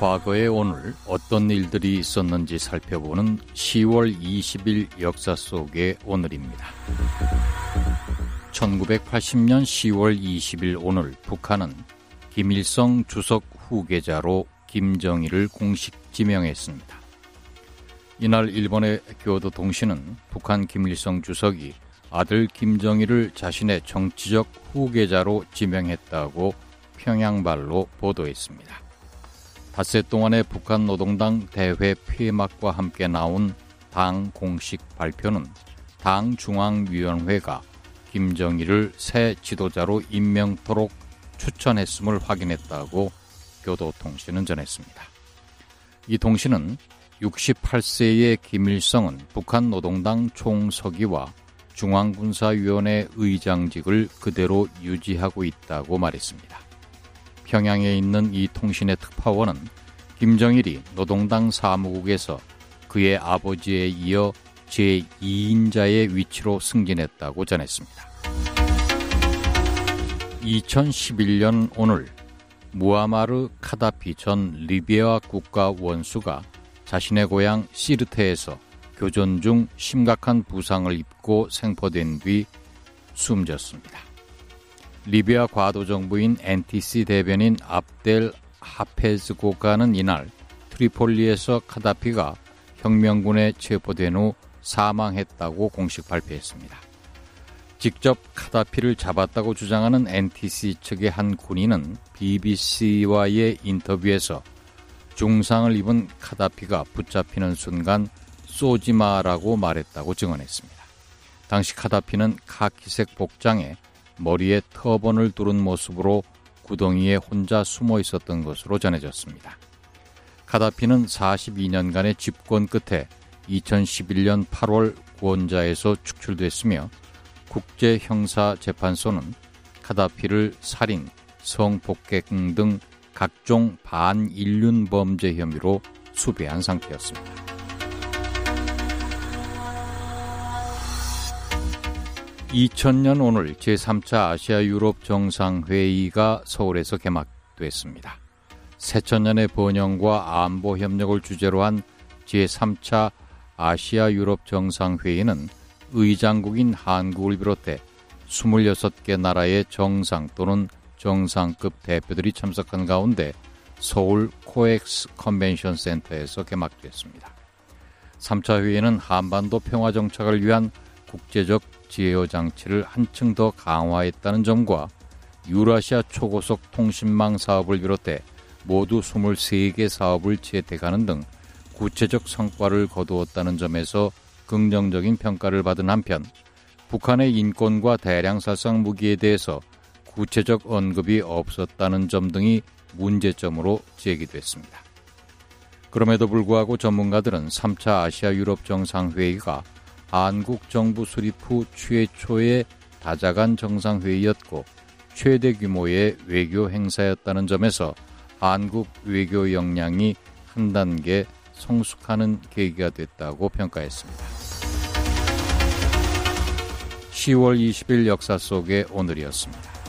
과거의 오늘 어떤 일들이 있었는지 살펴보는 10월 20일 역사 속의 오늘입니다. 1980년 10월 20일 오늘 북한은 김일성 주석 후계자로 김정일을 공식 지명했습니다. 이날 일본의 교도통신은 북한 김일성 주석이 아들 김정일을 자신의 정치적 후계자로 지명했다고 평양발로 보도했습니다. 닷새 동안의 북한 노동당 대회 폐막과 함께 나온 당 공식 발표는 당 중앙위원회가 김정일을 새 지도자로 임명토록 추천했음을 확인했다고 교도통신은 전했습니다. 이 통신은 68세의 김일성은 북한 노동당 총서기와 중앙군사위원회 의장직을 그대로 유지하고 있다고 말했습니다. 평양에 있는 이 통신의 특파원은 김정일이 노동당 사무국에서 그의 아버지에 이어 제2인자의 위치로 승진했다고 전했습니다. 2011년 오늘 무아마르 카다피 전 리비아 국가 원수가 자신의 고향 시르테에서 교전 중 심각한 부상을 입고 생포된 뒤 숨졌습니다. 리비아 과도정부인 NTC 대변인 압델 하페즈고가는 이날 트리폴리에서 카다피가 혁명군에 체포된 후 사망했다고 공식 발표했습니다. 직접 카다피를 잡았다고 주장하는 NTC 측의 한 군인은 BBC와의 인터뷰에서 중상을 입은 카다피가 붙잡히는 순간 쏘지마라고 말했다고 증언했습니다. 당시 카다피는 카키색 복장에 머리에 터번을 두른 모습으로 구덩이에 혼자 숨어 있었던 것으로 전해졌습니다. 카다피는 42년간의 집권 끝에 2011년 8월 구원자에서 축출됐으며 국제형사재판소는 카다피를 살인, 성폭행 등 각종 반인륜 범죄 혐의로 수배한 상태였습니다. 2000년 오늘 제3차 아시아 유럽 정상회의가 서울에서 개막됐습니다. 새천년의 번영과 안보 협력을 주제로 한 제3차 아시아 유럽 정상회의는 의장국인 한국을 비롯해 26개 나라의 정상 또는 정상급 대표들이 참석한 가운데 서울 코엑스 컨벤션 센터에서 개막됐습니다. 3차 회의는 한반도 평화 정착을 위한 국제적 제어 장치를 한층 더 강화했다는 점과 유라시아 초고속 통신망 사업을 비롯해 모두 23개 사업을 채택하는 등 구체적 성과를 거두었다는 점에서 긍정적인 평가를 받은 한편 북한의 인권과 대량살상 무기에 대해서 구체적 언급이 없었다는 점 등이 문제점으로 제기됐습니다. 그럼에도 불구하고 전문가들은 3차 아시아 유럽 정상회의가 한국 정부 수립 후 최초의 다자간 정상회의였고 최대 규모의 외교 행사였다는 점에서 한국 외교 역량이 한 단계 성숙하는 계기가 됐다고 평가했습니다. 10월 20일 역사 속의 오늘이었습니다.